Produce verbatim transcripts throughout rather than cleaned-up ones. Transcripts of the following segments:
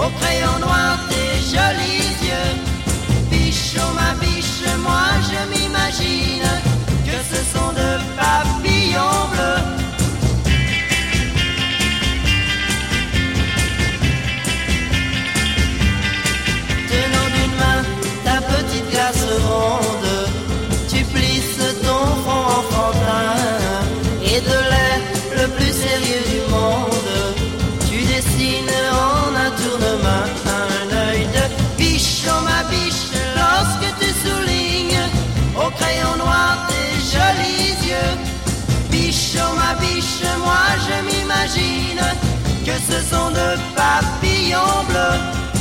au crayon noir tes jolis yeux. Biche, oh ma biche, moi je m'imagine que ce sont de papillons bleus. Tenant d'une main ta petite glace ronde, tu plisses ton front enfantin et de l'air le plus sérieux du monde, tu dessines en un tournement un œil de biche, oh ma biche, lorsque tu soulignes au crayon noir tes jolis yeux. Biche, oh ma biche, moi je m'imagine que ce sont de papillons bleus.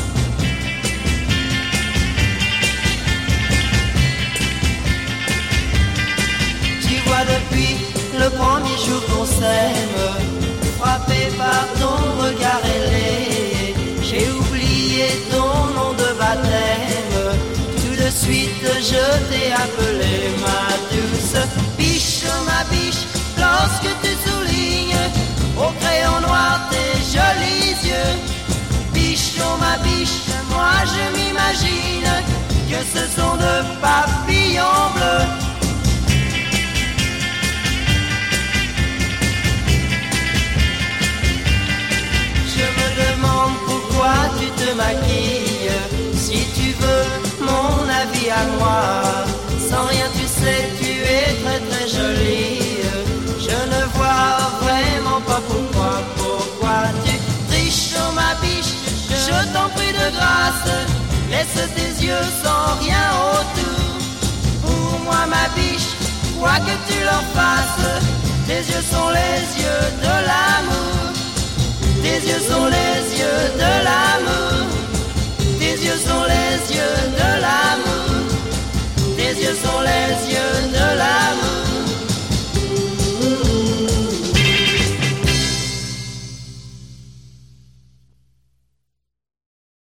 Tu vois depuis le premier jour qu'on s'aime, frappé par ton regard ailé, j'ai oublié ton nom de baptême. Tout de suite je t'ai appelé ma douce biche, oh ma biche, lorsque tu soulignes au crayon noir tes jolis yeux. Biche, oh ma biche, moi je m'imagine que ce sont de papillons bleus. Je me demande pourquoi tu te maquilles, si tu veux mon avis à moi. Sans rien tu sais, tu es très très jolie. Je ne vois vraiment pas pourquoi, pourquoi tu triches, oh ma biche. Je t'en prie de grâce, laisse tes yeux sans rien autour. Pour moi ma biche, quoi que tu leur fasses, tes yeux sont les yeux de l'amour. Tes yeux sont les yeux de l'amour. Tes yeux sont les yeux de l'amour. Tes yeux sont les yeux